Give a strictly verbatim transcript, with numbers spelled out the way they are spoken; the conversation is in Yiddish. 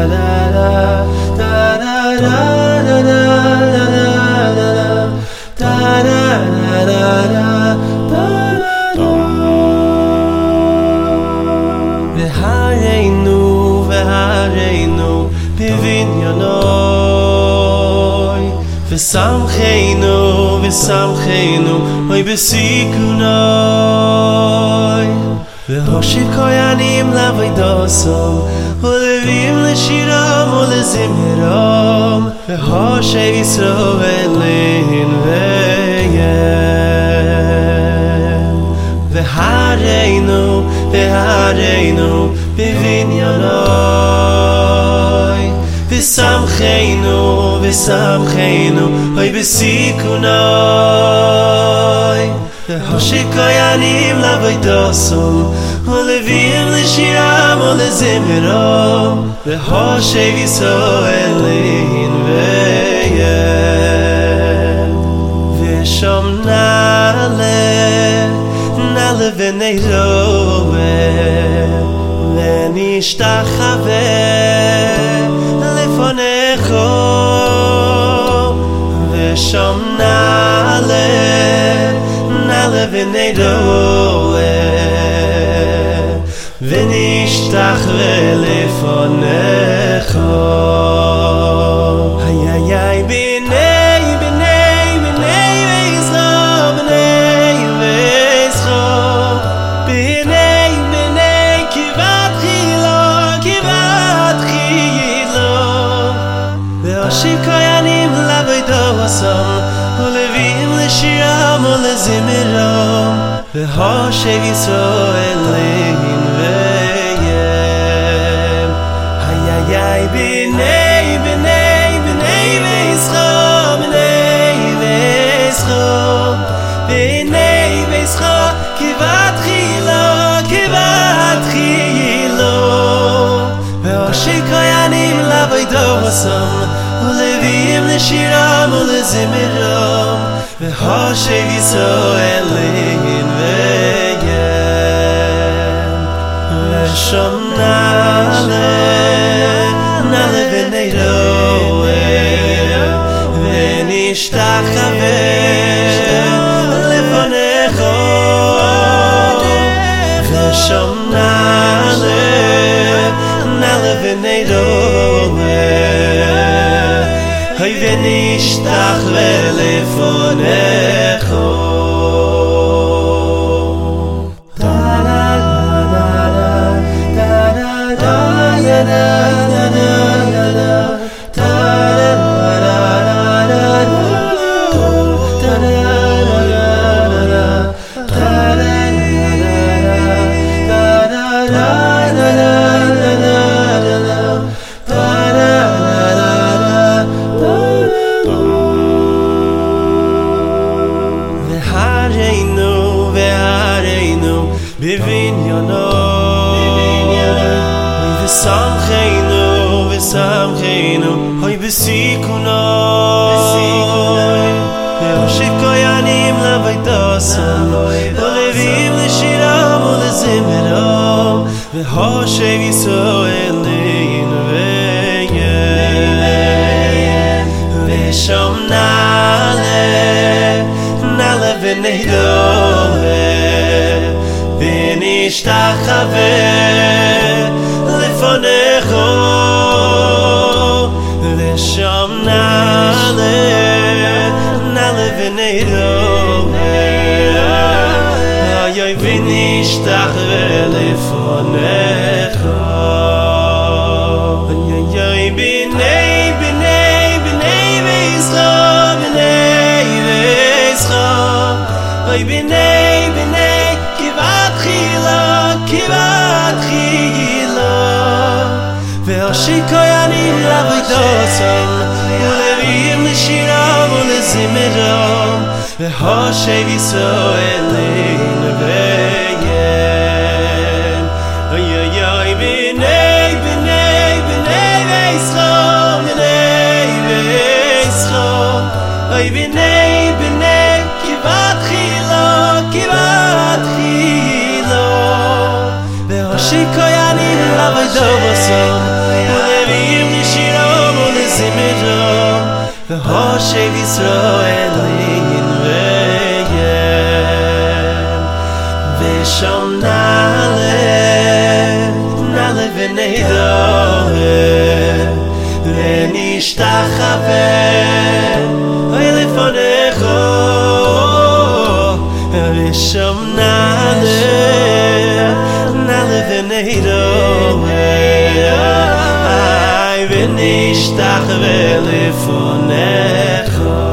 והרינו והרינו בבניונוי ושמחנו ושמחנו אוי בסיכונוי והושיב כהנים לעבודתו ולווים לשירם ולזמרם והושיב ישראל לנביהם והרינו והרינו בבניונוי ושמחנו ושמחנו אוי בסיכונוי והושיב כהנים לעבודתו ולווים לשירם ולזמרם והושיב ישראל לנביהם ושם נעלה נעלה ונראה ונשתחווה לפניך ושם נעלה נעלה ונראה ונשתחווה לפניך איי איי איי בני בני בני ויזרום בני ויזרום בני בני כבת חילו כבת חילו והושיב כהנים לעבודתו ולווים לשירם ולזמרם והושיב ישראל לנביהם איי איי איי בני בני בני ויזרום בני ויזרום בני ויזרום כבת חילו כבת חילו והושיב כהנים לעבודתו ולווים לשירם ולזמרם והושיב ישראל לנביהם ושם נעלה נעלה ונראה ונשתחווה לפניך ושם נעלה נעלה ונראה ונשתחווה לפניך בבניונוי ושמחנו ושמחנו אוי בסיכונוי והושיב כהנים לעבודתו ולווים לשירם ולזמרם והושיב ישראל לנביהם ושם נעלה נעלה ונראה ונשתחווה לפניך ושם נעלה נעלה ונראה איי ונשתחווה לפניך איי איי בני בני בני ויזרום בני ויזרום איי בני בני כבת חילו כבת חילו והושיב כהנים לעבודתו ולווים לשירם ולזמרם והושיב ישראל לנביהם איי איי איי בני בני בני ויזרום בני ויזרום איי בני בני כבת חילו כבת חילו והושיב כהנים לעבודתו ולווים zimmerom v'hoshev Yisrael linveyem v'sham na'aleh na'aleh v'neidohem v'nishtachaveh oy lefonecho v'sham na'aleh na'aleh v'neidohem v'nishtachaveh lefonecho